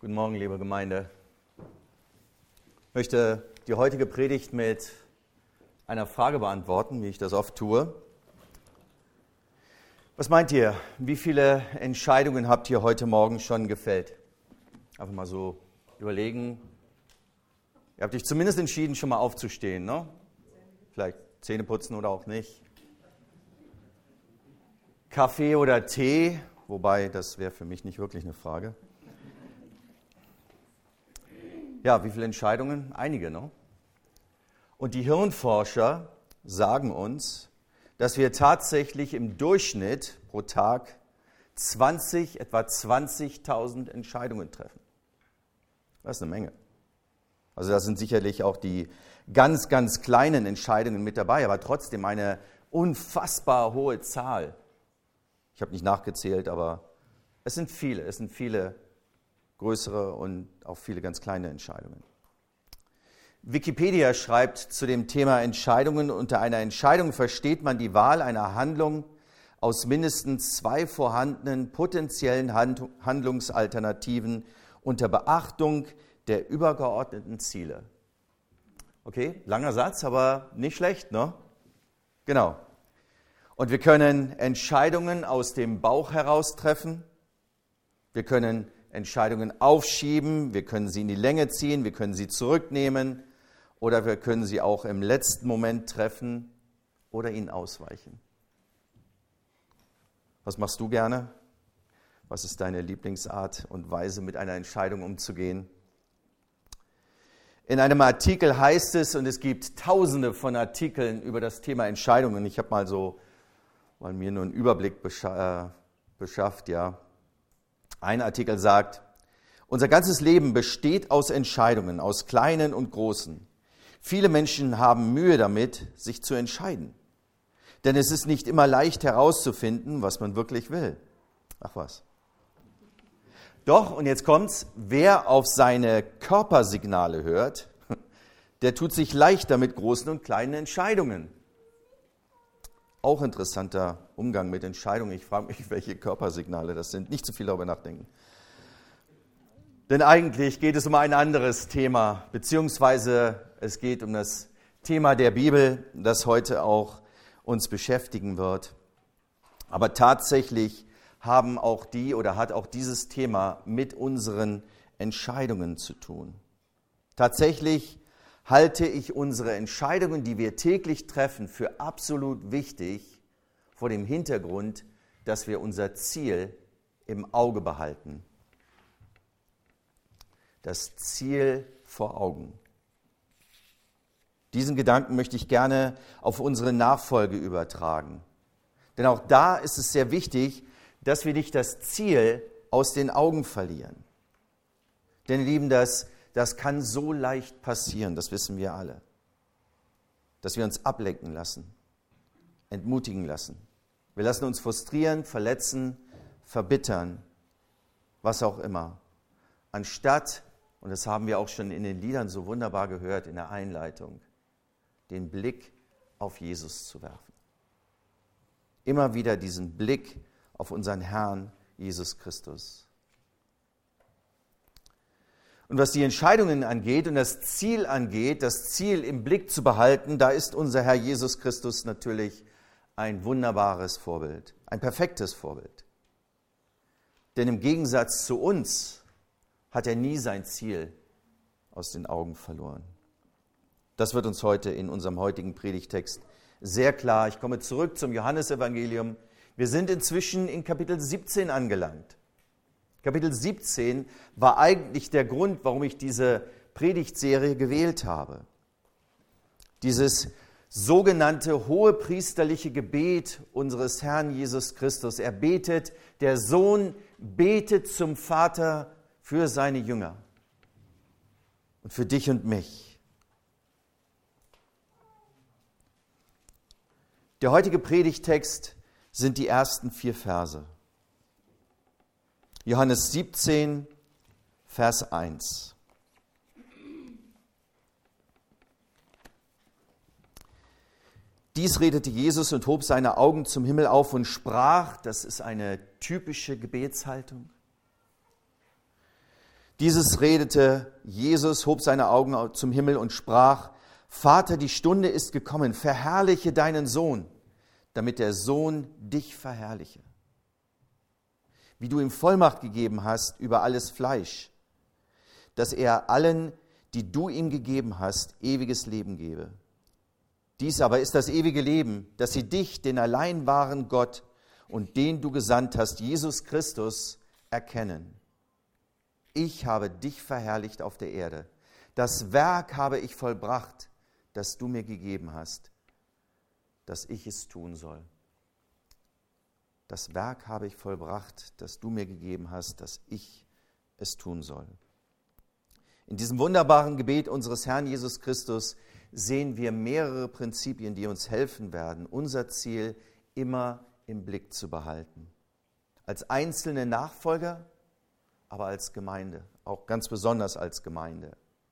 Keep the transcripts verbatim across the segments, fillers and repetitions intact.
Guten Morgen, liebe Gemeinde. Ich möchte die heutige Predigt mit einer Frage beantworten, wie ich das oft tue. Was meint ihr? Wie viele Entscheidungen habt ihr heute Morgen schon gefällt? Einfach mal so überlegen. Ihr habt euch zumindest entschieden, schon mal aufzustehen, ne? Vielleicht Zähne putzen oder auch nicht. Kaffee oder Tee, wobei das wäre für mich nicht wirklich eine Frage. Ja, wie viele Entscheidungen? Einige, ne? Und die Hirnforscher sagen uns, dass wir tatsächlich im Durchschnitt pro Tag zwanzig, etwa zwanzigtausend Entscheidungen treffen. Das ist eine Menge. Also da sind sicherlich auch die ganz, ganz kleinen Entscheidungen mit dabei, aber trotzdem eine unfassbar hohe Zahl. Ich habe nicht nachgezählt, aber es sind viele, es sind viele größere und auch viele ganz kleine Entscheidungen. Wikipedia schreibt zu dem Thema Entscheidungen: Unter einer Entscheidung versteht man die Wahl einer Handlung aus mindestens zwei vorhandenen potenziellen Handlungsalternativen unter Beachtung der übergeordneten Ziele. Okay, langer Satz, aber nicht schlecht, ne? Genau. Und wir können Entscheidungen aus dem Bauch heraus treffen. Wir können Entscheidungen aufschieben, wir können sie in die Länge ziehen, wir können sie zurücknehmen oder wir können sie auch im letzten Moment treffen oder ihnen ausweichen. Was machst du gerne? Was ist deine Lieblingsart und Weise, mit einer Entscheidung umzugehen? In einem Artikel heißt es, und es gibt tausende von Artikeln über das Thema Entscheidungen, ich habe mal so, weil mir nur einen Überblick bescha- äh, beschafft, ja. Ein Artikel sagt: Unser ganzes Leben besteht aus Entscheidungen, aus kleinen und großen. Viele Menschen haben Mühe damit, sich zu entscheiden. Denn es ist nicht immer leicht herauszufinden, was man wirklich will. Ach was. Doch, und jetzt kommt's, wer auf seine Körpersignale hört, der tut sich leichter mit großen und kleinen Entscheidungen. Auch interessanter Umgang mit Entscheidungen. Ich frage mich, welche Körpersignale das sind. Nicht zu viel darüber nachdenken. Denn eigentlich geht es um ein anderes Thema, beziehungsweise es geht um das Thema der Bibel, das heute auch uns beschäftigen wird. Aber tatsächlich haben auch die oder hat auch dieses Thema mit unseren Entscheidungen zu tun. Tatsächlich halte ich unsere Entscheidungen, die wir täglich treffen, für absolut wichtig, vor dem Hintergrund, dass wir unser Ziel im Auge behalten. Das Ziel vor Augen. Diesen Gedanken möchte ich gerne auf unsere Nachfolge übertragen. Denn auch da ist es sehr wichtig, dass wir nicht das Ziel aus den Augen verlieren. Denn, ihr Lieben, das Das kann so leicht passieren, das wissen wir alle. Dass wir uns ablenken lassen, entmutigen lassen. Wir lassen uns frustrieren, verletzen, verbittern, was auch immer. Anstatt, und das haben wir auch schon in den Liedern so wunderbar gehört, in der Einleitung, den Blick auf Jesus zu werfen. Immer wieder diesen Blick auf unseren Herrn Jesus Christus. Und was die Entscheidungen angeht und das Ziel angeht, das Ziel im Blick zu behalten, da ist unser Herr Jesus Christus natürlich ein wunderbares Vorbild, ein perfektes Vorbild. Denn im Gegensatz zu uns hat er nie sein Ziel aus den Augen verloren. Das wird uns heute in unserem heutigen Predigtext sehr klar. Ich komme zurück zum Johannesevangelium. Wir sind inzwischen in Kapitel siebzehn angelangt. Kapitel siebzehn war eigentlich der Grund, warum ich diese Predigtserie gewählt habe. Dieses sogenannte hohepriesterliche Gebet unseres Herrn Jesus Christus. Er betet, der Sohn betet zum Vater für seine Jünger und für dich und mich. Der heutige Predigttext sind die ersten vier Verse. Johannes siebzehn, Vers eins. Dies redete Jesus und hob seine Augen zum Himmel auf und sprach, das ist eine typische Gebetshaltung: Dieses redete Jesus, hob seine Augen zum Himmel und sprach: Vater, die Stunde ist gekommen, verherrliche deinen Sohn, damit der Sohn dich verherrliche. Wie du ihm Vollmacht gegeben hast über alles Fleisch, dass er allen, die du ihm gegeben hast, ewiges Leben gebe. Dies aber ist das ewige Leben, dass sie dich, den allein wahren Gott und den du gesandt hast, Jesus Christus, erkennen. Ich habe dich verherrlicht auf der Erde. Das Werk habe ich vollbracht, das du mir gegeben hast, dass ich es tun soll. Das Werk habe ich vollbracht, das du mir gegeben hast, dass ich es tun soll. In diesem wunderbaren Gebet unseres Herrn Jesus Christus sehen wir mehrere Prinzipien, die uns helfen werden, unser Ziel immer im Blick zu behalten. Als einzelne Nachfolger, aber als Gemeinde, auch ganz besonders als Gemeinde.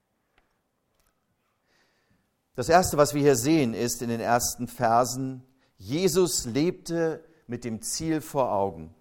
Das Erste, was wir hier sehen, ist in den ersten Versen: Jesus lebte mit dem Ziel vor Augen.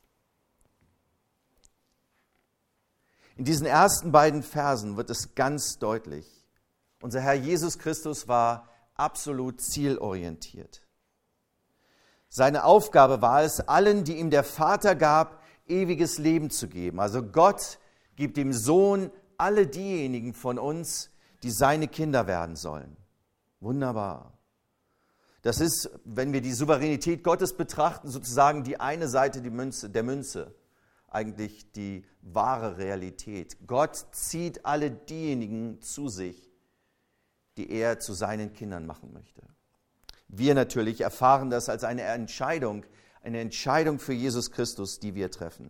In diesen ersten beiden Versen wird es ganz deutlich: Unser Herr Jesus Christus war absolut zielorientiert. Seine Aufgabe war es, allen, die ihm der Vater gab, ewiges Leben zu geben. Also Gott gibt dem Sohn alle diejenigen von uns, die seine Kinder werden sollen. Wunderbar. Das ist, wenn wir die Souveränität Gottes betrachten, sozusagen die eine Seite die Münze, der Münze. Eigentlich die wahre Realität. Gott zieht alle diejenigen zu sich, die er zu seinen Kindern machen möchte. Wir natürlich erfahren das als eine Entscheidung, eine Entscheidung für Jesus Christus, die wir treffen.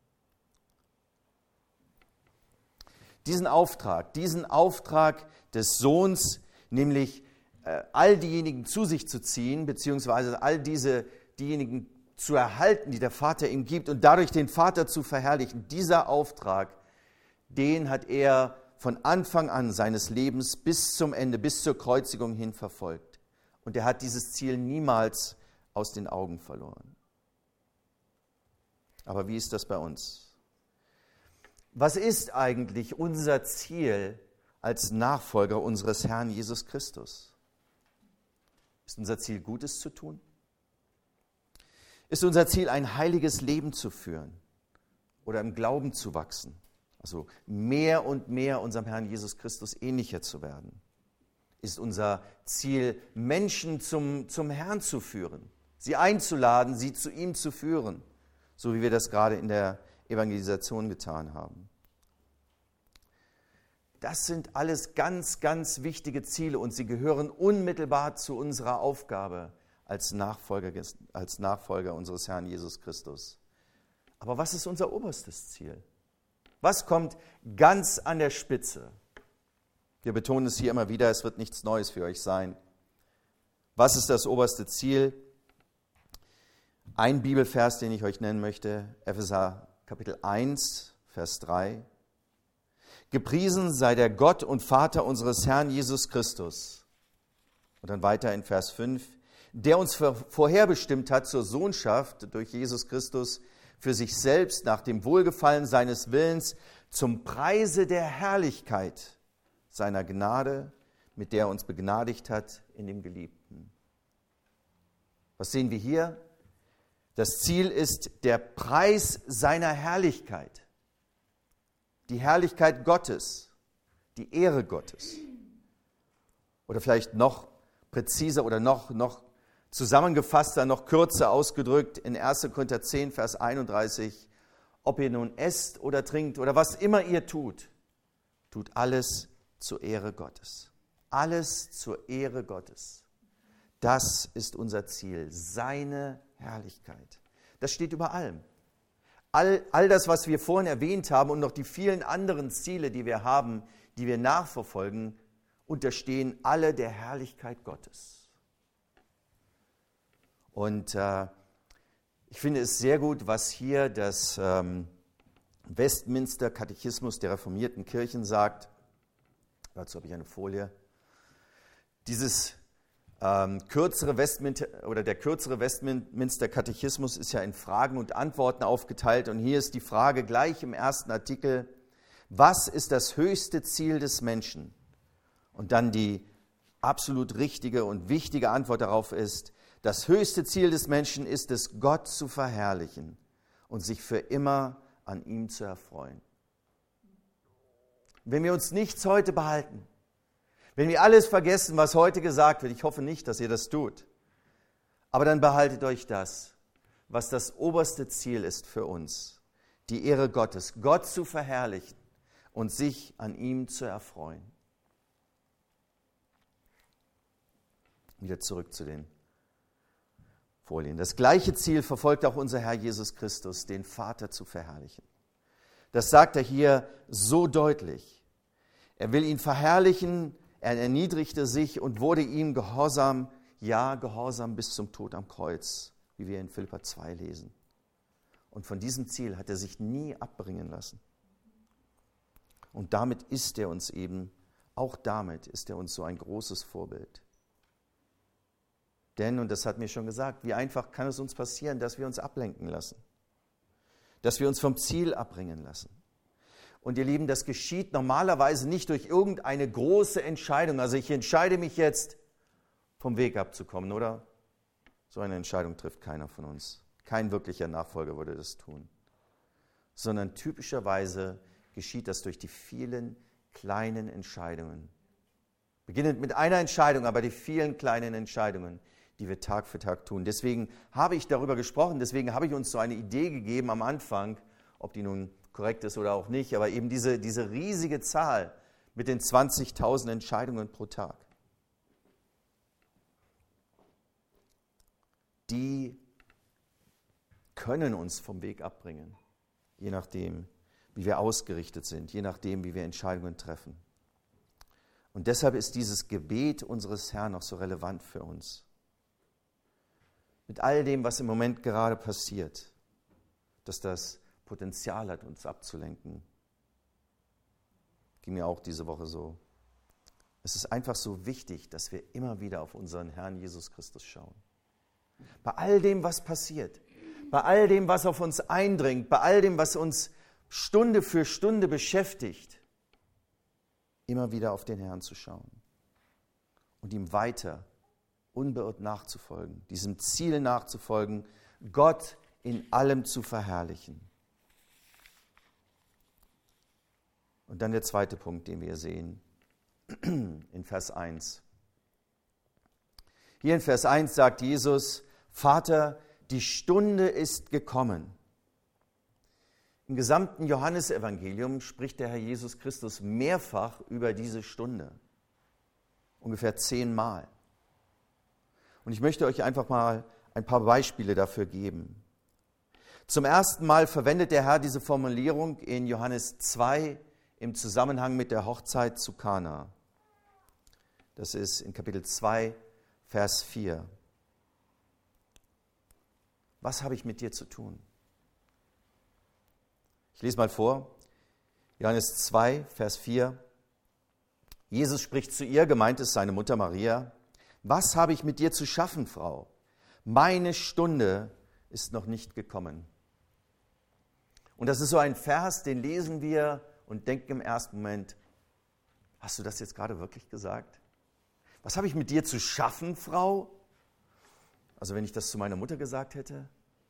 Diesen Auftrag, diesen Auftrag des Sohns, nämlich äh, all diejenigen zu sich zu ziehen, beziehungsweise all diese diejenigen zu erhalten, die der Vater ihm gibt und dadurch den Vater zu verherrlichen, dieser Auftrag, den hat er von Anfang an seines Lebens bis zum Ende, bis zur Kreuzigung hin verfolgt. Und er hat dieses Ziel niemals aus den Augen verloren. Aber wie ist das bei uns? Was ist eigentlich unser Ziel als Nachfolger unseres Herrn Jesus Christus? Ist unser Ziel, Gutes zu tun? Ist unser Ziel, ein heiliges Leben zu führen oder im Glauben zu wachsen? Also mehr und mehr unserem Herrn Jesus Christus ähnlicher zu werden? Ist unser Ziel, Menschen zum, zum Herrn zu führen, sie einzuladen, sie zu ihm zu führen, so wie wir das gerade in der Evangelisation getan haben? Das sind alles ganz, ganz wichtige Ziele und sie gehören unmittelbar zu unserer Aufgabe als Nachfolger, als Nachfolger unseres Herrn Jesus Christus. Aber was ist unser oberstes Ziel? Was kommt ganz an der Spitze? Wir betonen es hier immer wieder, es wird nichts Neues für euch sein. Was ist das oberste Ziel? Ein Bibelvers, den ich euch nennen möchte, Epheser Kapitel eins, Vers drei. Gepriesen sei der Gott und Vater unseres Herrn Jesus Christus. Und dann weiter in Vers fünf. Der uns vorherbestimmt hat zur Sohnschaft durch Jesus Christus für sich selbst nach dem Wohlgefallen seines Willens zum Preise der Herrlichkeit seiner Gnade, mit der er uns begnadigt hat in dem Geliebten. Was sehen wir hier? Das Ziel ist der Preis seiner Herrlichkeit. Die Herrlichkeit Gottes, die Ehre Gottes. Oder vielleicht noch präziser oder noch, noch zusammengefasster, noch kürzer ausgedrückt in erster Korinther zehn, Vers einunddreißig. Ob ihr nun esst oder trinkt oder was immer ihr tut, tut alles zur Ehre Gottes. Alles zur Ehre Gottes. Das ist unser Ziel, seine Herrlichkeit. Das steht über allem. All, all das, was wir vorhin erwähnt haben und noch die vielen anderen Ziele, die wir haben, die wir nachverfolgen, unterstehen alle der Herrlichkeit Gottes. Und äh, ich finde es sehr gut, was hier das ähm, Westminster Katechismus der reformierten Kirchen sagt. Dazu habe ich eine Folie. Dieses ähm, kürzere Westminster oder der kürzere Westminster Katechismus ist ja in Fragen und Antworten aufgeteilt. Und hier ist die Frage gleich im ersten Artikel: Was ist das höchste Ziel des Menschen? Und dann die absolut richtige und wichtige Antwort darauf ist, das höchste Ziel des Menschen ist es, Gott zu verherrlichen und sich für immer an ihm zu erfreuen. Wenn wir uns nichts heute behalten, wenn wir alles vergessen, was heute gesagt wird, ich hoffe nicht, dass ihr das tut, aber dann behaltet euch das, was das oberste Ziel ist für uns, die Ehre Gottes, Gott zu verherrlichen und sich an ihm zu erfreuen. Wieder zurück zu den Folien. Das gleiche Ziel verfolgt auch unser Herr Jesus Christus, den Vater zu verherrlichen. Das sagt er hier so deutlich. Er will ihn verherrlichen, er erniedrigte sich und wurde ihm gehorsam, ja, gehorsam bis zum Tod am Kreuz, wie wir in Philipper zwei lesen. Und von diesem Ziel hat er sich nie abbringen lassen. Und damit ist er uns eben, auch damit ist er uns so ein großes Vorbild. Denn, und das hat mir schon gesagt, wie einfach kann es uns passieren, dass wir uns ablenken lassen, dass wir uns vom Ziel abbringen lassen. Und ihr Lieben, das geschieht normalerweise nicht durch irgendeine große Entscheidung. Also ich entscheide mich jetzt, vom Weg abzukommen, oder? So eine Entscheidung trifft keiner von uns. Kein wirklicher Nachfolger würde das tun. Sondern typischerweise geschieht das durch die vielen kleinen Entscheidungen. Beginnend mit einer Entscheidung, aber die vielen kleinen Entscheidungen, die wir Tag für Tag tun. Deswegen habe ich darüber gesprochen, deswegen habe ich uns so eine Idee gegeben am Anfang, ob die nun korrekt ist oder auch nicht, aber eben diese, diese riesige Zahl mit den zwanzigtausend Entscheidungen pro Tag. Die können uns vom Weg abbringen, je nachdem, wie wir ausgerichtet sind, je nachdem, wie wir Entscheidungen treffen. Und deshalb ist dieses Gebet unseres Herrn noch so relevant für uns. Mit all dem, was im Moment gerade passiert, dass das Potenzial hat, uns abzulenken. Ging mir auch diese Woche so. Es ist einfach so wichtig, dass wir immer wieder auf unseren Herrn Jesus Christus schauen. Bei all dem, was passiert, bei all dem, was auf uns eindringt, bei all dem, was uns Stunde für Stunde beschäftigt, immer wieder auf den Herrn zu schauen und ihm weiter unbeirrt nachzufolgen, diesem Ziel nachzufolgen, Gott in allem zu verherrlichen. Und dann der zweite Punkt, den wir sehen, in Vers eins. Hier in Vers eins sagt Jesus, Vater, die Stunde ist gekommen. Im gesamten Johannesevangelium spricht der Herr Jesus Christus mehrfach über diese Stunde. Ungefähr zehnmal. Und ich möchte euch einfach mal ein paar Beispiele dafür geben. Zum ersten Mal verwendet der Herr diese Formulierung in Johannes zwei im Zusammenhang mit der Hochzeit zu Kana. Das ist in Kapitel zwei, Vers vier. Was habe ich mit dir zu tun? Ich lese mal vor. Johannes zwei, Vers vier. Jesus spricht zu ihr, gemeint ist seine Mutter Maria. Was habe ich mit dir zu schaffen, Frau? Meine Stunde ist noch nicht gekommen. Und das ist so ein Vers, den lesen wir und denken im ersten Moment, hast du das jetzt gerade wirklich gesagt? Was habe ich mit dir zu schaffen, Frau? Also wenn ich das zu meiner Mutter gesagt hätte.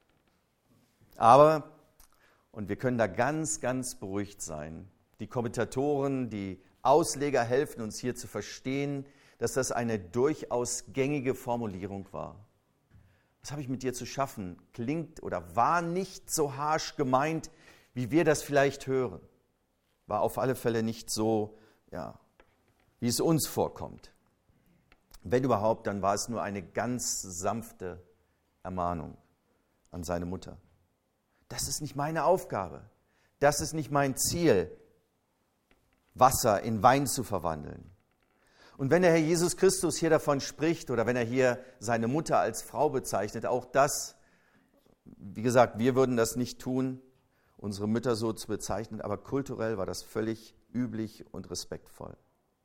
Aber, und wir können da ganz, ganz beruhigt sein, die Kommentatoren, die Ausleger helfen uns hier zu verstehen, dass das eine durchaus gängige Formulierung war. Was habe ich mit dir zu schaffen? Klingt oder war nicht so harsch gemeint, wie wir das vielleicht hören. War auf alle Fälle nicht so, ja, wie es uns vorkommt. Wenn überhaupt, dann war es nur eine ganz sanfte Ermahnung an seine Mutter. Das ist nicht meine Aufgabe. Das ist nicht mein Ziel, Wasser in Wein zu verwandeln. Und wenn der Herr Jesus Christus hier davon spricht oder wenn er hier seine Mutter als Frau bezeichnet, auch das, wie gesagt, wir würden das nicht tun, unsere Mütter so zu bezeichnen, aber kulturell war das völlig üblich und respektvoll.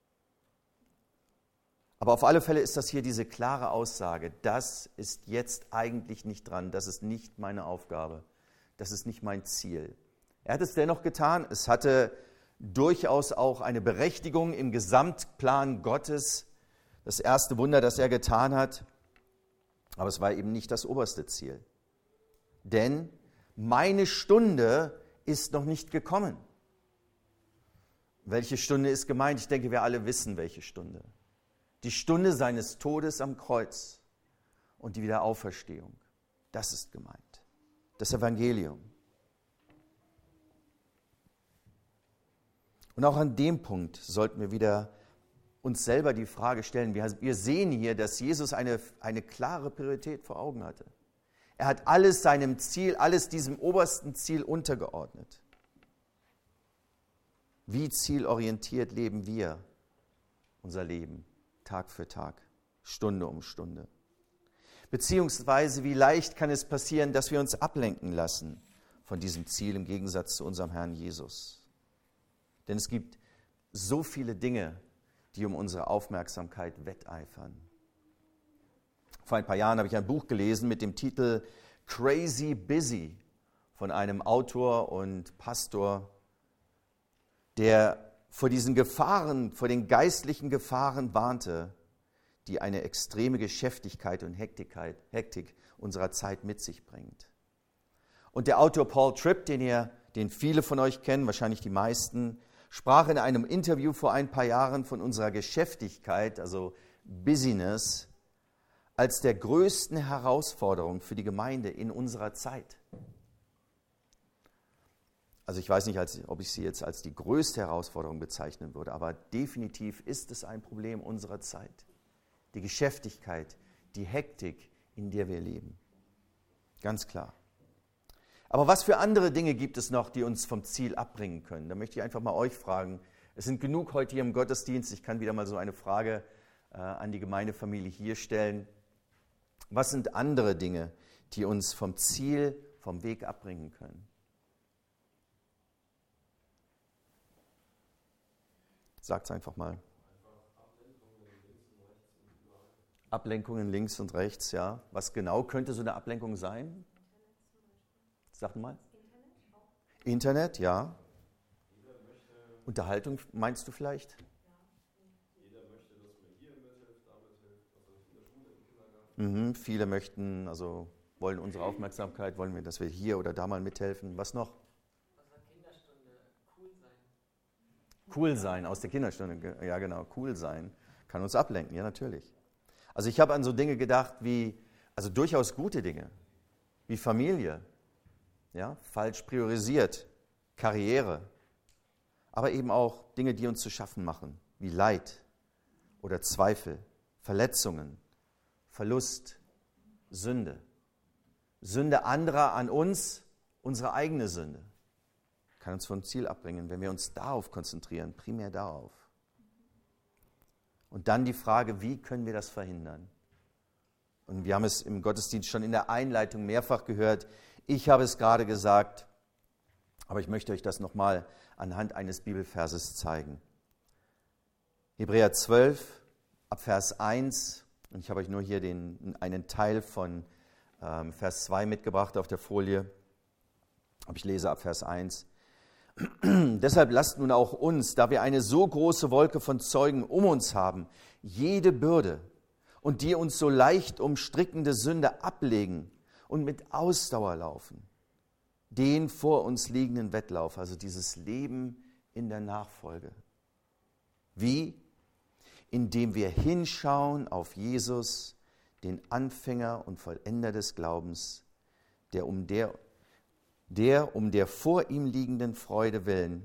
Aber auf alle Fälle ist das hier diese klare Aussage, das ist jetzt eigentlich nicht dran, das ist nicht meine Aufgabe, das ist nicht mein Ziel. Er hat es dennoch getan, es hatte durchaus auch eine Berechtigung im Gesamtplan Gottes. Das erste Wunder, das er getan hat, aber es war eben nicht das oberste Ziel. Denn meine Stunde ist noch nicht gekommen. Welche Stunde ist gemeint? Ich denke, wir alle wissen, welche Stunde. Die Stunde seines Todes am Kreuz und die Wiederauferstehung. Das ist gemeint. Das Evangelium. Und auch an dem Punkt sollten wir wieder uns selber die Frage stellen. Wir, wir sehen hier, dass Jesus eine, eine klare Priorität vor Augen hatte. Er hat alles seinem Ziel, alles diesem obersten Ziel untergeordnet. Wie zielorientiert leben wir unser Leben, Tag für Tag, Stunde um Stunde? Beziehungsweise wie leicht kann es passieren, dass wir uns ablenken lassen von diesem Ziel im Gegensatz zu unserem Herrn Jesus? Denn es gibt so viele Dinge, die um unsere Aufmerksamkeit wetteifern. Vor ein paar Jahren habe ich ein Buch gelesen mit dem Titel Crazy Busy von einem Autor und Pastor, der vor diesen Gefahren, vor den geistlichen Gefahren warnte, die eine extreme Geschäftigkeit und Hektigkeit, Hektik unserer Zeit mit sich bringt. Und der Autor Paul Tripp, den, ihr, den viele von euch kennen, wahrscheinlich die meisten, sprach in einem Interview vor ein paar Jahren von unserer Geschäftigkeit, also Busyness, als der größten Herausforderung für die Gemeinde in unserer Zeit. Also ich weiß nicht, als, ob ich sie jetzt als die größte Herausforderung bezeichnen würde, aber definitiv ist es ein Problem unserer Zeit. Die Geschäftigkeit, die Hektik, in der wir leben. Ganz klar. Aber was für andere Dinge gibt es noch, die uns vom Ziel abbringen können? Da möchte ich einfach mal euch fragen. Es sind genug heute hier im Gottesdienst. Ich kann wieder mal so eine Frage äh, an die Gemeindefamilie hier stellen. Was sind andere Dinge, die uns vom Ziel, vom Weg abbringen können? Sagt es einfach mal. Ablenkungen links und rechts, ja. Was genau könnte so eine Ablenkung sein? Sag mal. Internet, Internet, ja. Unterhaltung meinst du vielleicht? Jeder möchte, dass man hier mithilft, da mithilft, also in der Schule, im Kindergarten. Mhm, viele möchten, also wollen unsere Aufmerksamkeit, wollen wir, dass wir hier oder da mal mithelfen. Was noch? Aus der Kinderstunde cool sein. Cool sein, aus der Kinderstunde, ja genau, cool sein. Kann uns ablenken, ja natürlich. Also ich habe an so Dinge gedacht wie, also durchaus gute Dinge, wie Familie, ja, falsch priorisiert, Karriere, aber eben auch Dinge, die uns zu schaffen machen, wie Leid oder Zweifel, Verletzungen, Verlust, Sünde. Sünde anderer an uns, unsere eigene Sünde. Kann uns vom Ziel abbringen, wenn wir uns darauf konzentrieren, primär darauf. Und dann die Frage, wie können wir das verhindern? Und wir haben es im Gottesdienst schon in der Einleitung mehrfach gehört. Ich habe es gerade gesagt, aber ich möchte euch das nochmal anhand eines Bibelverses zeigen. Hebräer zwölf, ab Vers eins, und ich habe euch nur hier den, einen Teil von ähm, Vers zwei mitgebracht auf der Folie. Aber ich lese ab Vers eins. Deshalb lasst nun auch uns, da wir eine so große Wolke von Zeugen um uns haben, jede Bürde und die uns so leicht umstrickende Sünde ablegen und mit Ausdauer laufen, den vor uns liegenden Wettlauf, also dieses Leben in der Nachfolge. Wie? Indem wir hinschauen auf Jesus, den Anfänger und Vollender des Glaubens, der um der der um der vor ihm liegenden Freude willen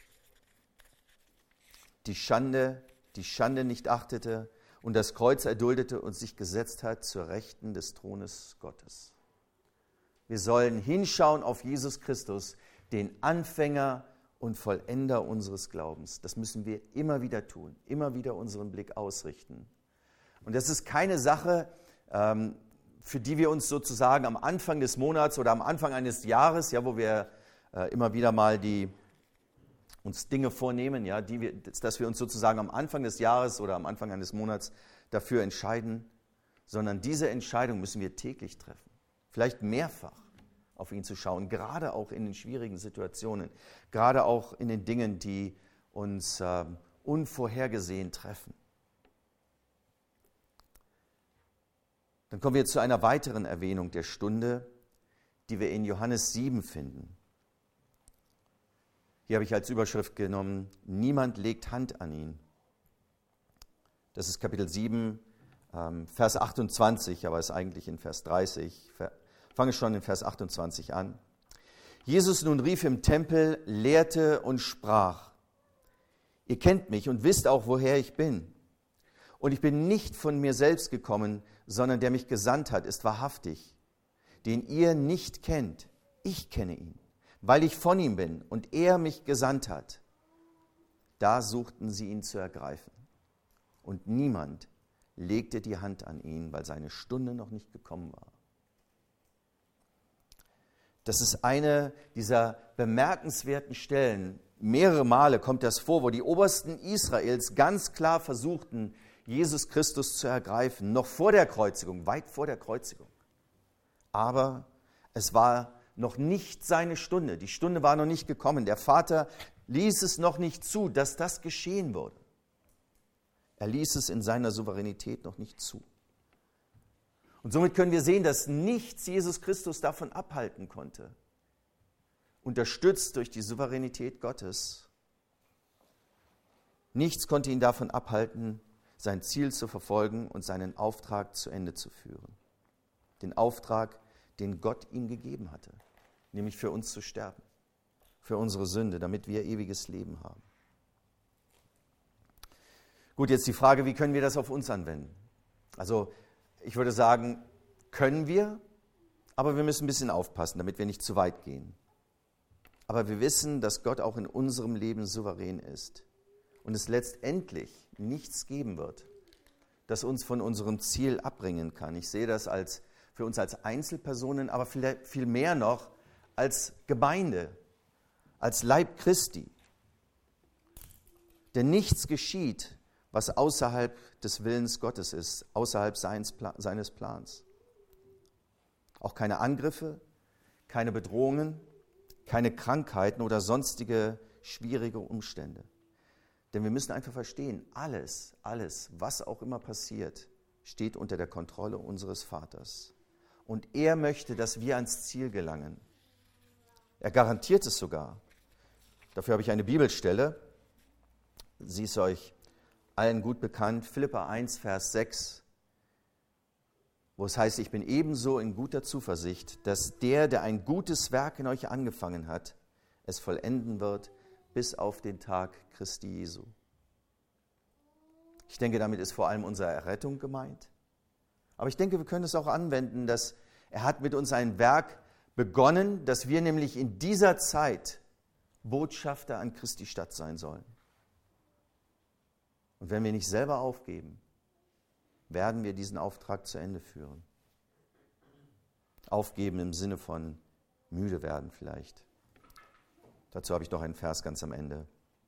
die Schande, die Schande nicht achtete und das Kreuz erduldete und sich gesetzt hat zur Rechten des Thrones Gottes. Wir sollen hinschauen auf Jesus Christus, den Anfänger und Vollender unseres Glaubens. Das müssen wir immer wieder tun, immer wieder unseren Blick ausrichten. Und das ist keine Sache, ähm, für die wir uns sozusagen am Anfang des Monats oder am Anfang eines Jahres, ja, wo wir äh, immer wieder mal die, uns Dinge vornehmen, ja, die wir, dass wir uns sozusagen am Anfang des Jahres oder am Anfang eines Monats dafür entscheiden, sondern diese Entscheidung müssen wir täglich treffen, vielleicht mehrfach, auf ihn zu schauen, gerade auch in den schwierigen Situationen, gerade auch in den Dingen, die uns äh, unvorhergesehen treffen. Dann kommen wir zu einer weiteren Erwähnung der Stunde, die wir in Johannes sieben finden. Hier habe ich als Überschrift genommen, niemand legt Hand an ihn. Das ist Kapitel sieben, ähm, Vers achtundzwanzig, aber ist eigentlich in Vers dreißig. Ich fange schon in Vers achtundzwanzig an. Jesus nun rief im Tempel, lehrte und sprach, ihr kennt mich und wisst auch, woher ich bin. Und ich bin nicht von mir selbst gekommen, sondern der mich gesandt hat, ist wahrhaftig, den ihr nicht kennt. Ich kenne ihn, weil ich von ihm bin und er mich gesandt hat. Da suchten sie ihn zu ergreifen. Und niemand legte die Hand an ihn, weil seine Stunde noch nicht gekommen war. Das ist eine dieser bemerkenswerten Stellen. Mehrere Male kommt das vor, wo die Obersten Israels ganz klar versuchten, Jesus Christus zu ergreifen, noch vor der Kreuzigung, weit vor der Kreuzigung. Aber es war noch nicht seine Stunde. Die Stunde war noch nicht gekommen. Der Vater ließ es noch nicht zu, dass das geschehen würde. Er ließ es in seiner Souveränität noch nicht zu. Und somit können wir sehen, dass nichts Jesus Christus davon abhalten konnte. Unterstützt durch die Souveränität Gottes. Nichts konnte ihn davon abhalten, sein Ziel zu verfolgen und seinen Auftrag zu Ende zu führen. Den Auftrag, den Gott ihm gegeben hatte, nämlich für uns zu sterben, für unsere Sünde, damit wir ewiges Leben haben. Gut, jetzt die Frage, wie können wir das auf uns anwenden? Also ich würde sagen, können wir, aber wir müssen ein bisschen aufpassen, damit wir nicht zu weit gehen. Aber wir wissen, dass Gott auch in unserem Leben souverän ist und es letztendlich nichts geben wird, das uns von unserem Ziel abbringen kann. Ich sehe das als, für uns als Einzelpersonen, aber viel, viel mehr noch als Gemeinde, als Leib Christi. Denn nichts geschieht, was außerhalb des Willens Gottes ist, außerhalb seines, seines Plans. Auch keine Angriffe, keine Bedrohungen, keine Krankheiten oder sonstige schwierige Umstände. Denn wir müssen einfach verstehen, alles, alles, was auch immer passiert, steht unter der Kontrolle unseres Vaters. Und er möchte, dass wir ans Ziel gelangen. Er garantiert es sogar. Dafür habe ich eine Bibelstelle. Sie ist euch allen gut bekannt, Philipper eins, Vers sechs, wo es heißt, ich bin ebenso in guter Zuversicht, dass der, der ein gutes Werk in euch angefangen hat, es vollenden wird bis auf den Tag Christi Jesu. Ich denke, damit ist vor allem unsere Errettung gemeint. Aber ich denke, wir können es auch anwenden, dass er hat mit uns ein Werk begonnen, dass wir nämlich in dieser Zeit Botschafter an Christi Stadt sein sollen. Und wenn wir nicht selber aufgeben, werden wir diesen Auftrag zu Ende führen. Aufgeben im Sinne von müde werden vielleicht. Dazu habe ich noch einen Vers ganz am Ende.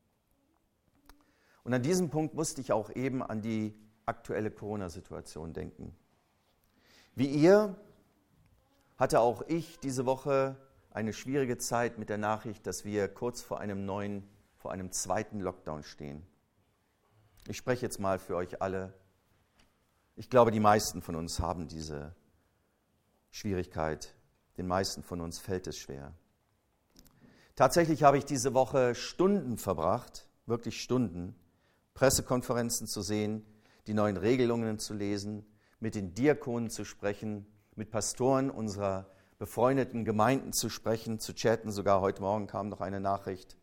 Und an diesem Punkt musste ich auch eben an die aktuelle Corona-Situation denken. Wie ihr hatte auch ich diese Woche eine schwierige Zeit mit der Nachricht, dass wir kurz vor einem neuen, vor einem zweiten Lockdown stehen. Ich spreche jetzt mal für euch alle. Ich glaube, die meisten von uns haben diese Schwierigkeit. Den meisten von uns fällt es schwer. Tatsächlich habe ich diese Woche Stunden verbracht, wirklich Stunden, Pressekonferenzen zu sehen, die neuen Regelungen zu lesen, mit den Diakonen zu sprechen, mit Pastoren unserer befreundeten Gemeinden zu sprechen, zu chatten. Sogar heute Morgen kam noch eine Nachricht.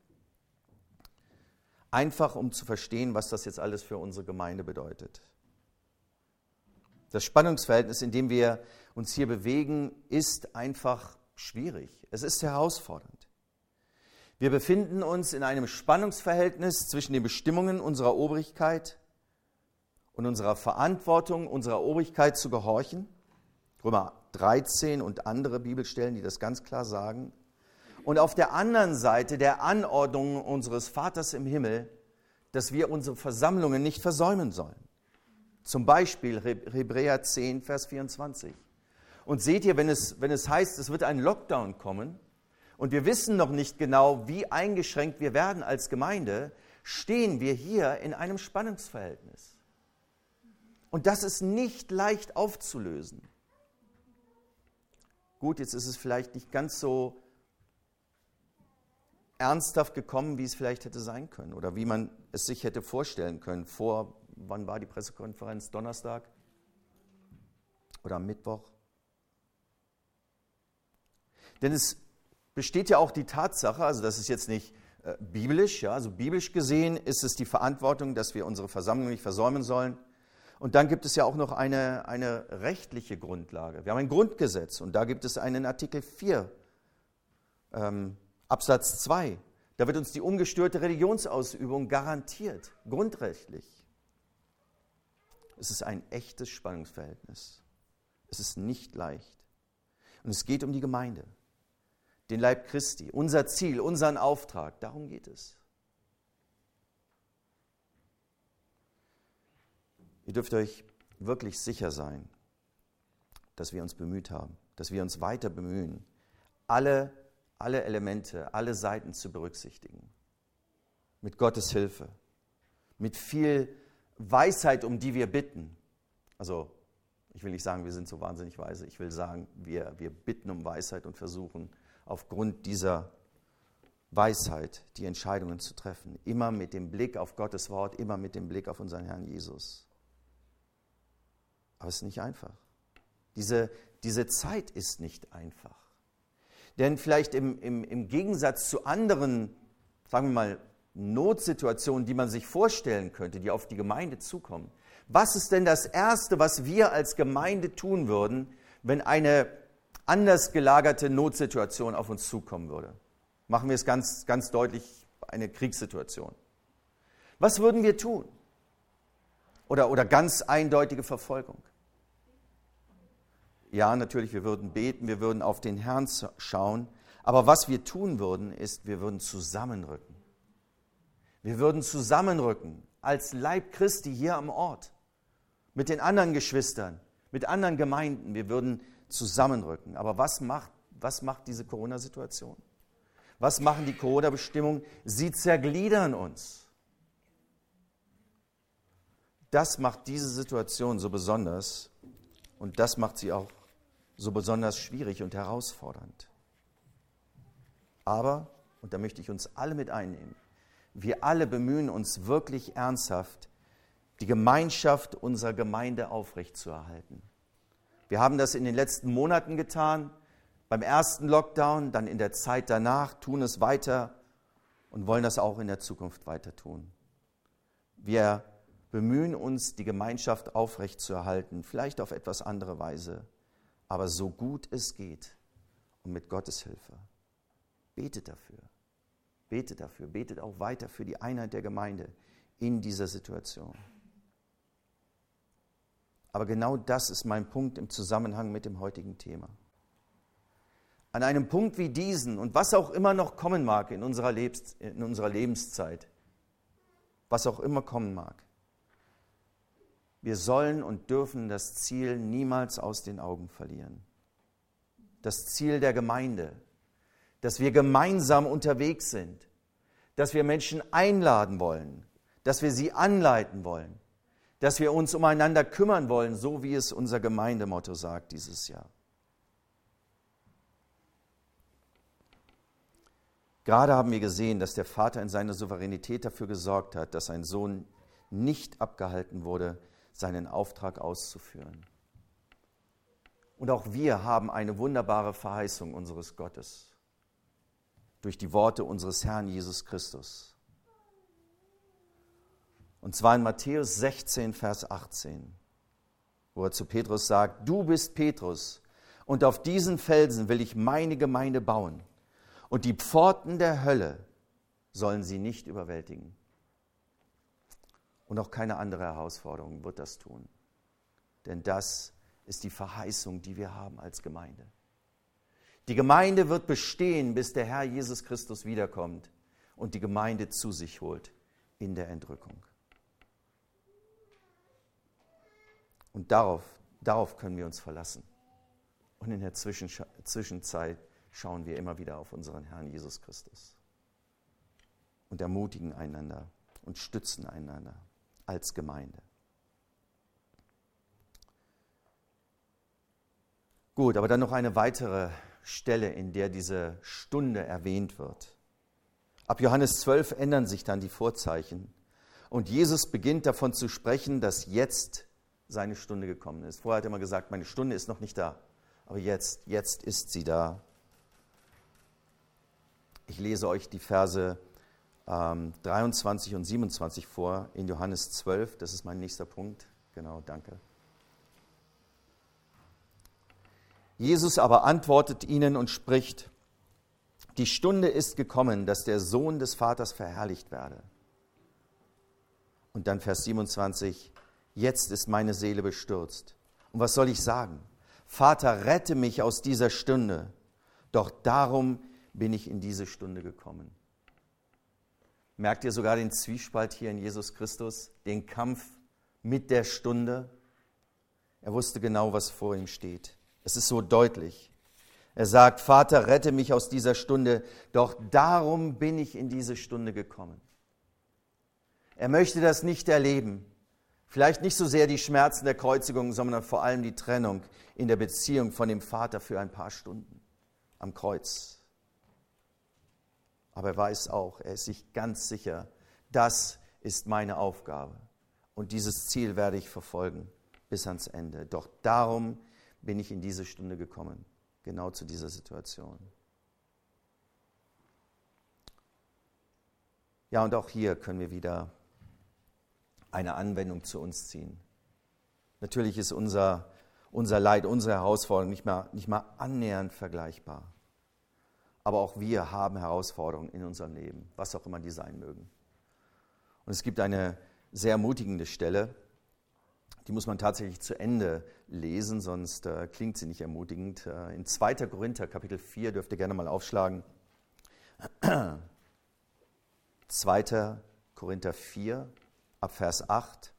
Einfach um zu verstehen, was das jetzt alles für unsere Gemeinde bedeutet. Das Spannungsverhältnis, in dem wir uns hier bewegen, ist einfach schwierig. Es ist herausfordernd. Wir befinden uns in einem Spannungsverhältnis zwischen den Bestimmungen unserer Obrigkeit und unserer Verantwortung, unserer Obrigkeit zu gehorchen. Römer dreizehn und andere Bibelstellen, die das ganz klar sagen. Und auf der anderen Seite der Anordnung unseres Vaters im Himmel, dass wir unsere Versammlungen nicht versäumen sollen. Zum Beispiel Hebräer zehn, Vers vierundzwanzig. Und seht ihr, wenn es, wenn es heißt, es wird ein Lockdown kommen und wir wissen noch nicht genau, wie eingeschränkt wir werden als Gemeinde, stehen wir hier in einem Spannungsverhältnis. Und das ist nicht leicht aufzulösen. Gut, jetzt ist es vielleicht nicht ganz so ernsthaft gekommen, wie es vielleicht hätte sein können oder wie man es sich hätte vorstellen können. Vor, wann war die Pressekonferenz? Donnerstag oder am Mittwoch? Denn es besteht ja auch die Tatsache, also das ist jetzt nicht äh, biblisch, ja, also biblisch gesehen ist es die Verantwortung, dass wir unsere Versammlung nicht versäumen sollen. Und dann gibt es ja auch noch eine, eine rechtliche Grundlage. Wir haben ein Grundgesetz und da gibt es einen Artikel vier, ähm, Absatz zwei. Da wird uns die ungestörte Religionsausübung garantiert, grundrechtlich. Es ist ein echtes Spannungsverhältnis. Es ist nicht leicht. Und es geht um die Gemeinde, den Leib Christi, unser Ziel, unseren Auftrag. Darum geht es. Ihr dürft euch wirklich sicher sein, dass wir uns bemüht haben, dass wir uns weiter bemühen, alle, alle Elemente, alle Seiten zu berücksichtigen. Mit Gottes Hilfe, mit viel Weisheit, um die wir bitten. Also, ich will nicht sagen, wir sind so wahnsinnig weise. Ich will sagen, wir, wir bitten um Weisheit und versuchen, aufgrund dieser Weisheit die Entscheidungen zu treffen. Immer mit dem Blick auf Gottes Wort, immer mit dem Blick auf unseren Herrn Jesus. Aber es ist nicht einfach. Diese, diese Zeit ist nicht einfach. Denn vielleicht im, im, im Gegensatz zu anderen, sagen wir mal, Notsituationen, die man sich vorstellen könnte, die auf die Gemeinde zukommen. Was ist denn das Erste, was wir als Gemeinde tun würden, wenn eine anders gelagerte Notsituation auf uns zukommen würde? Machen wir es ganz, ganz deutlich, eine Kriegssituation. Was würden wir tun? Oder, oder ganz eindeutige Verfolgung. Ja, natürlich, wir würden beten, wir würden auf den Herrn schauen. Aber was wir tun würden, ist, wir würden zusammenrücken. Wir würden zusammenrücken als Leib Christi hier am Ort. Mit den anderen Geschwistern, mit anderen Gemeinden. Wir würden zusammenrücken. Aber was macht, was macht diese Corona-Situation? Was machen die Corona-Bestimmungen? Sie zergliedern uns. Das macht diese Situation so besonders und das macht sie auch so besonders schwierig und herausfordernd. Aber, und da möchte ich uns alle mit einnehmen, wir alle bemühen uns wirklich ernsthaft, die Gemeinschaft unserer Gemeinde aufrechtzuerhalten. Wir haben das in den letzten Monaten getan, beim ersten Lockdown, dann in der Zeit danach, tun es weiter und wollen das auch in der Zukunft weiter tun. Wir bemühen uns, die Gemeinschaft aufrechtzuerhalten, vielleicht auf etwas andere Weise, aber so gut es geht und mit Gottes Hilfe. Betet dafür, betet dafür, betet auch weiter für die Einheit der Gemeinde in dieser Situation. Aber genau das ist mein Punkt im Zusammenhang mit dem heutigen Thema. An einem Punkt wie diesen und was auch immer noch kommen mag in unserer, Lebens, in unserer Lebenszeit, was auch immer kommen mag, wir sollen und dürfen das Ziel niemals aus den Augen verlieren. Das Ziel der Gemeinde, dass wir gemeinsam unterwegs sind, dass wir Menschen einladen wollen, dass wir sie anleiten wollen, dass wir uns umeinander kümmern wollen, so wie es unser Gemeindemotto sagt dieses Jahr. Gerade haben wir gesehen, dass der Vater in seiner Souveränität dafür gesorgt hat, dass sein Sohn nicht abgehalten wurde, seinen Auftrag auszuführen. Und auch wir haben eine wunderbare Verheißung unseres Gottes durch die Worte unseres Herrn Jesus Christus. Und zwar in Matthäus sechzehn, Vers achtzehn, wo er zu Petrus sagt, du bist Petrus und auf diesen Felsen will ich meine Gemeinde bauen und die Pforten der Hölle sollen sie nicht überwältigen. Und auch keine andere Herausforderung wird das tun. Denn das ist die Verheißung, die wir haben als Gemeinde. Die Gemeinde wird bestehen, bis der Herr Jesus Christus wiederkommt und die Gemeinde zu sich holt in der Entrückung. Und darauf, darauf können wir uns verlassen. Und in der Zwischensch- Zwischenzeit schauen wir immer wieder auf unseren Herrn Jesus Christus und ermutigen einander und stützen einander als Gemeinde. Gut, aber dann noch eine weitere Stelle, in der diese Stunde erwähnt wird. Ab Johannes zwölf ändern sich dann die Vorzeichen und Jesus beginnt davon zu sprechen, dass jetzt seine Stunde gekommen ist. Vorher hat er immer gesagt, meine Stunde ist noch nicht da, aber jetzt, jetzt ist sie da. Ich lese euch die Verse ähm, dreiundzwanzig und siebenundzwanzig vor in Johannes zwölf, das ist mein nächster Punkt. Genau, danke. Jesus aber antwortet ihnen und spricht, die Stunde ist gekommen, dass der Sohn des Vaters verherrlicht werde. Und dann Vers siebenundzwanzig, jetzt ist meine Seele bestürzt. Und was soll ich sagen? Vater, rette mich aus dieser Stunde. Doch darum bin ich in diese Stunde gekommen. Merkt ihr sogar den Zwiespalt hier in Jesus Christus? Den Kampf mit der Stunde? Er wusste genau, was vor ihm steht. Es ist so deutlich. Er sagt, Vater, rette mich aus dieser Stunde, doch darum bin ich in diese Stunde gekommen. Er möchte das nicht erleben. Vielleicht nicht so sehr die Schmerzen der Kreuzigung, sondern vor allem die Trennung in der Beziehung von dem Vater für ein paar Stunden am Kreuz. Aber er weiß auch, er ist sich ganz sicher, das ist meine Aufgabe. Und dieses Ziel werde ich verfolgen bis ans Ende. Doch darum bin ich in diese Stunde gekommen, genau zu dieser Situation. Ja, und auch hier können wir wieder eine Anwendung zu uns ziehen. Natürlich ist unser, unser Leid, unsere Herausforderung nicht mal, nicht mal annähernd vergleichbar. Aber auch wir haben Herausforderungen in unserem Leben, was auch immer die sein mögen. Und es gibt eine sehr ermutigende Stelle, die muss man tatsächlich zu Ende lesen, sonst äh, klingt sie nicht ermutigend. Äh, in zweiter Korinther, Kapitel vier, dürft ihr gerne mal aufschlagen. zweiter Korinther vier, ab Vers acht.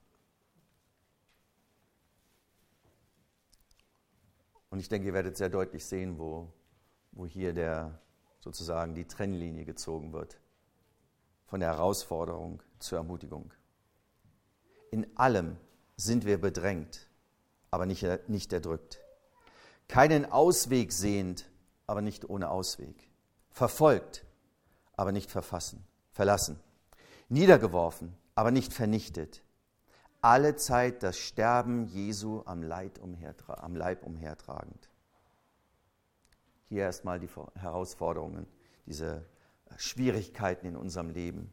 Und ich denke, ihr werdet sehr deutlich sehen, wo, wo hier der, sozusagen die Trennlinie gezogen wird. Von der Herausforderung zur Ermutigung. In allem sind wir bedrängt, aber nicht, nicht erdrückt. Keinen Ausweg sehend, aber nicht ohne Ausweg. Verfolgt, aber nicht verfassen, verlassen. Niedergeworfen, aber nicht vernichtet. Alle Zeit das Sterben Jesu am Leib, umhertra- am Leib umhertragend. Hier erstmal die Herausforderungen, diese Schwierigkeiten in unserem Leben.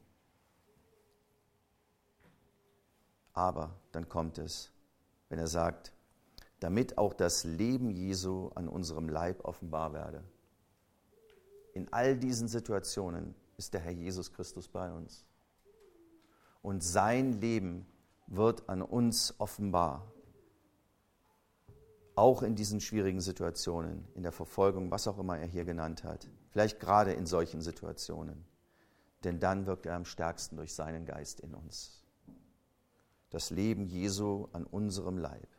Aber dann kommt es, wenn er sagt, damit auch das Leben Jesu an unserem Leib offenbar werde. In all diesen Situationen ist der Herr Jesus Christus bei uns. Und sein Leben wird an uns offenbar. Auch in diesen schwierigen Situationen, in der Verfolgung, was auch immer er hier genannt hat. Vielleicht gerade in solchen Situationen. Denn dann wirkt er am stärksten durch seinen Geist in uns. Das Leben Jesu an unserem Leib.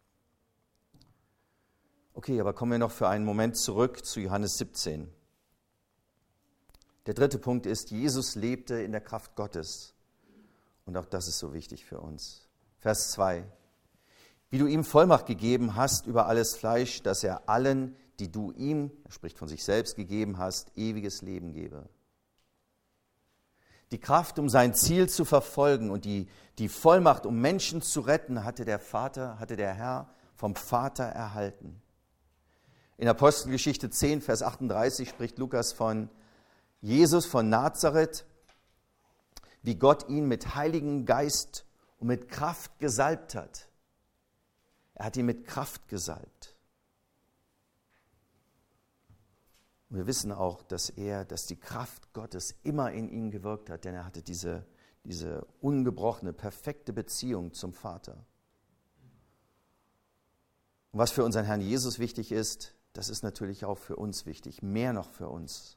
Okay, aber kommen wir noch für einen Moment zurück zu Johannes siebzehn. Der dritte Punkt ist, Jesus lebte in der Kraft Gottes. Und auch das ist so wichtig für uns. Vers zwei. Wie du ihm Vollmacht gegeben hast über alles Fleisch, dass er allen, die du ihm, er spricht von sich selbst, gegeben hast, ewiges Leben gebe. Die Kraft, um sein Ziel zu verfolgen und die, die Vollmacht, um Menschen zu retten, hatte der Vater, hatte der Herr vom Vater erhalten. In Apostelgeschichte zehn, Vers achtunddreißig spricht Lukas von Jesus von Nazareth, wie Gott ihn mit Heiligen Geist und mit Kraft gesalbt hat. Er hat ihn mit Kraft gesalbt. Und wir wissen auch, dass er, dass die Kraft Gottes immer in ihm gewirkt hat, denn er hatte diese, diese ungebrochene, perfekte Beziehung zum Vater. Und was für unseren Herrn Jesus wichtig ist, das ist natürlich auch für uns wichtig, mehr noch für uns.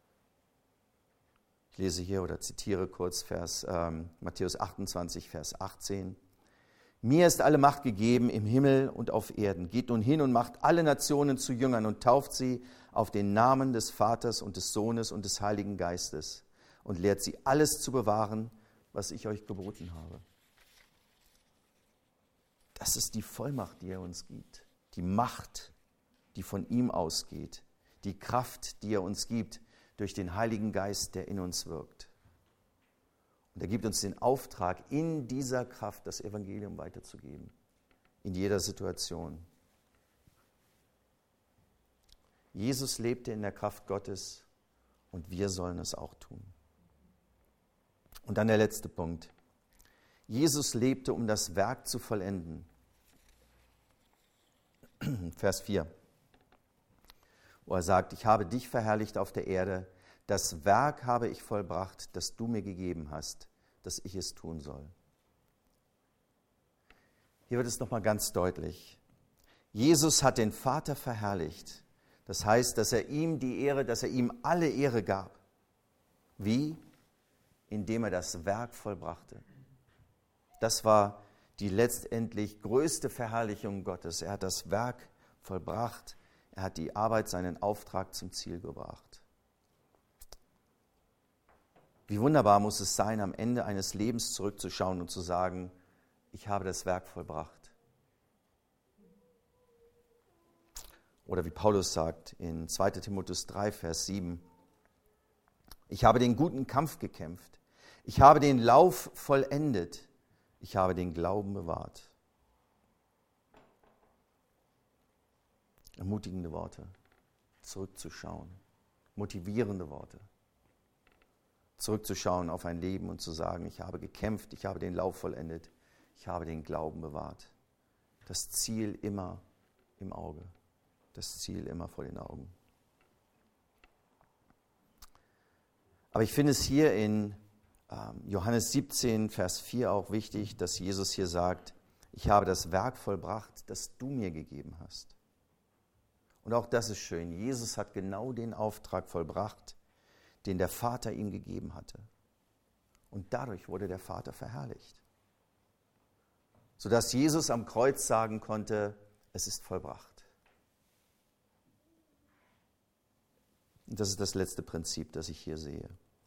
Ich lese hier oder zitiere kurz Vers, ähm, Matthäus achtundzwanzig, Vers achtzehn. Mir ist alle Macht gegeben im Himmel und auf Erden. Geht nun hin und macht alle Nationen zu Jüngern und tauft sie auf den Namen des Vaters und des Sohnes und des Heiligen Geistes und lehrt sie alles zu bewahren, was ich euch geboten habe. Das ist die Vollmacht, die er uns gibt. Die Macht, die von ihm ausgeht. Die Kraft, die er uns gibt durch den Heiligen Geist, der in uns wirkt. Und er gibt uns den Auftrag, in dieser Kraft das Evangelium weiterzugeben. In jeder Situation. Jesus lebte in der Kraft Gottes und wir sollen es auch tun. Und dann der letzte Punkt. Jesus lebte, um das Werk zu vollenden. Vers vier, wo er sagt, ich habe dich verherrlicht auf der Erde, das Werk habe ich vollbracht, das du mir gegeben hast, dass ich es tun soll. Hier wird es nochmal ganz deutlich. Jesus hat den Vater verherrlicht. Das heißt, dass er ihm die Ehre, dass er ihm alle Ehre gab. Wie? Indem er das Werk vollbrachte. Das war die letztendlich größte Verherrlichung Gottes. Er hat das Werk vollbracht. Er hat die Arbeit, seinen Auftrag zum Ziel gebracht. Wie wunderbar muss es sein, am Ende eines Lebens zurückzuschauen und zu sagen, ich habe das Werk vollbracht. Oder wie Paulus sagt in zweiter Timotheus drei, Vers sieben, ich habe den guten Kampf gekämpft, ich habe den Lauf vollendet, ich habe den Glauben bewahrt. Ermutigende Worte, zurückzuschauen, motivierende Worte. Zurückzuschauen auf ein Leben und zu sagen, ich habe gekämpft, ich habe den Lauf vollendet, ich habe den Glauben bewahrt. Das Ziel immer im Auge, das Ziel immer vor den Augen. Aber ich finde es hier in ähm, Johannes siebzehn, Vers vier auch wichtig, dass Jesus hier sagt, ich habe das Werk vollbracht, das du mir gegeben hast. Und auch das ist schön. Jesus hat genau den Auftrag vollbracht, den der Vater ihm gegeben hatte. Und dadurch wurde der Vater verherrlicht. Sodass Jesus am Kreuz sagen konnte, es ist vollbracht. Und das ist das letzte Prinzip, das ich hier sehe.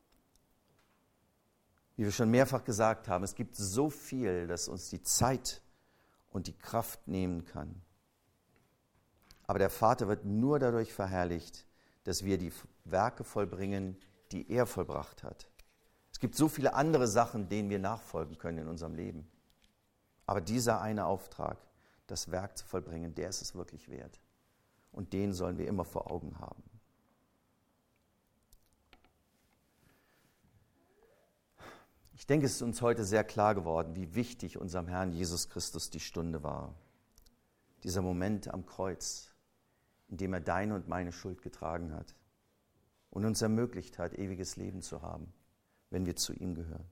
Wie wir schon mehrfach gesagt haben, es gibt so viel, das uns die Zeit und die Kraft nehmen kann. Aber der Vater wird nur dadurch verherrlicht, dass wir die Werke vollbringen, die er vollbracht hat. Es gibt so viele andere Sachen, denen wir nachfolgen können in unserem Leben. Aber dieser eine Auftrag, das Werk zu vollbringen, der ist es wirklich wert. Und den sollen wir immer vor Augen haben. Ich denke, es ist uns heute sehr klar geworden, wie wichtig unserem Herrn Jesus Christus die Stunde war. Dieser Moment am Kreuz, in dem er deine und meine Schuld getragen hat und uns ermöglicht hat, ewiges Leben zu haben, wenn wir zu ihm gehören.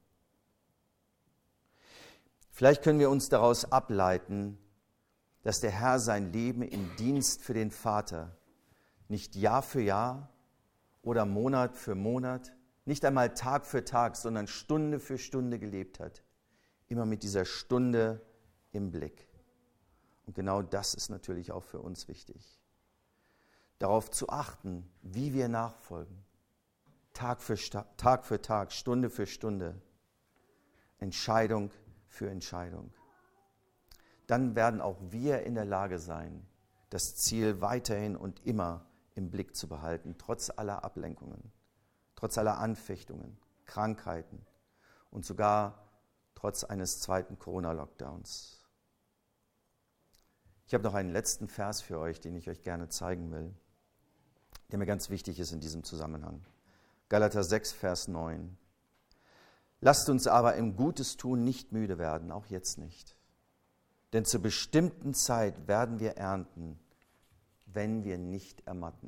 Vielleicht können wir uns daraus ableiten, dass der Herr sein Leben im Dienst für den Vater nicht Jahr für Jahr oder Monat für Monat, nicht einmal Tag für Tag, sondern Stunde für Stunde gelebt hat. Immer mit dieser Stunde im Blick. Und genau das ist natürlich auch für uns wichtig. Darauf zu achten, wie wir nachfolgen. Tag für Tag für Tag, Stunde für Stunde. Entscheidung für Entscheidung. Dann werden auch wir in der Lage sein, das Ziel weiterhin und immer im Blick zu behalten, trotz aller Ablenkungen, trotz aller Anfechtungen, Krankheiten und sogar trotz eines zweiten Corona-Lockdowns. Ich habe noch einen letzten Vers für euch, den ich euch gerne zeigen will, der mir ganz wichtig ist in diesem Zusammenhang. Galater sechs, Vers neun. Lasst uns aber im Gutes tun nicht müde werden, auch jetzt nicht. Denn zur bestimmten Zeit werden wir ernten, wenn wir nicht ermatten.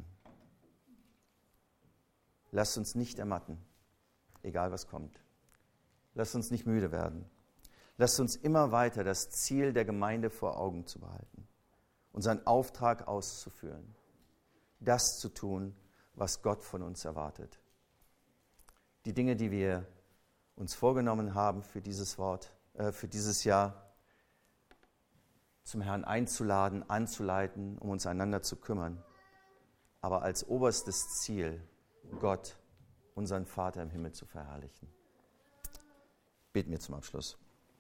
Lasst uns nicht ermatten, egal was kommt. Lasst uns nicht müde werden. Lasst uns immer weiter das Ziel der Gemeinde vor Augen zu behalten, unseren Auftrag auszuführen, das zu tun, was Gott von uns erwartet. Die Dinge, die wir uns vorgenommen haben für dieses Wort, äh, für dieses Jahr, zum Herrn einzuladen, anzuleiten, um uns einander zu kümmern. Aber als oberstes Ziel, Gott, unseren Vater im Himmel zu verherrlichen. Beten wir zum Abschluss.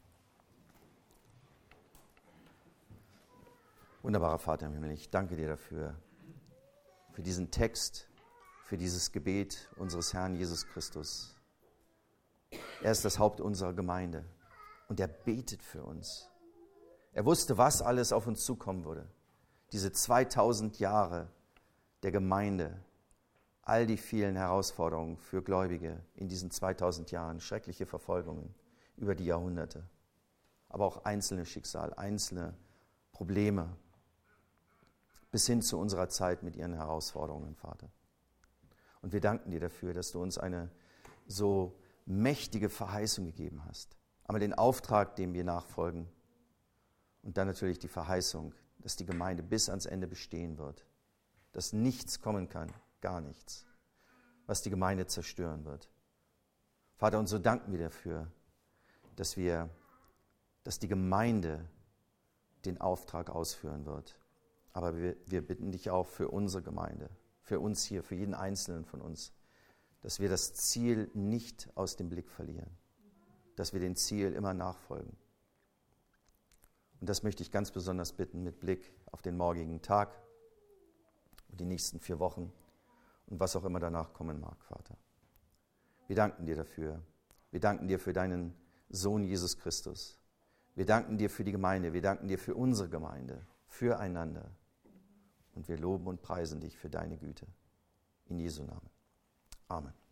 Wunderbarer Vater im Himmel, ich danke dir dafür, für diesen Text, für dieses Gebet unseres Herrn Jesus Christus. Er ist das Haupt unserer Gemeinde und er betet für uns. Er wusste, was alles auf uns zukommen würde. Diese zweitausend Jahre der Gemeinde, all die vielen Herausforderungen für Gläubige in diesen zweitausend Jahren, schreckliche Verfolgungen über die Jahrhunderte, aber auch einzelne Schicksale, einzelne Probleme, bis hin zu unserer Zeit mit ihren Herausforderungen, Vater. Und wir danken dir dafür, dass du uns eine so mächtige Verheißung gegeben hast. Einmal den Auftrag, dem wir nachfolgen, und dann natürlich die Verheißung, dass die Gemeinde bis ans Ende bestehen wird, dass nichts kommen kann, gar nichts, was die Gemeinde zerstören wird. Vater, und so danken wir dafür, dass wir, dass die Gemeinde den Auftrag ausführen wird. Aber wir, wir bitten dich auch für unsere Gemeinde, für uns hier, für jeden Einzelnen von uns, dass wir das Ziel nicht aus dem Blick verlieren, dass wir dem Ziel immer nachfolgen. Und das möchte ich ganz besonders bitten mit Blick auf den morgigen Tag und die nächsten vier Wochen und was auch immer danach kommen mag, Vater. Wir danken dir dafür. Wir danken dir für deinen Sohn Jesus Christus. Wir danken dir für die Gemeinde. Wir danken dir für unsere Gemeinde, füreinander. Und wir loben und preisen dich für deine Güte. In Jesu Namen. Amen.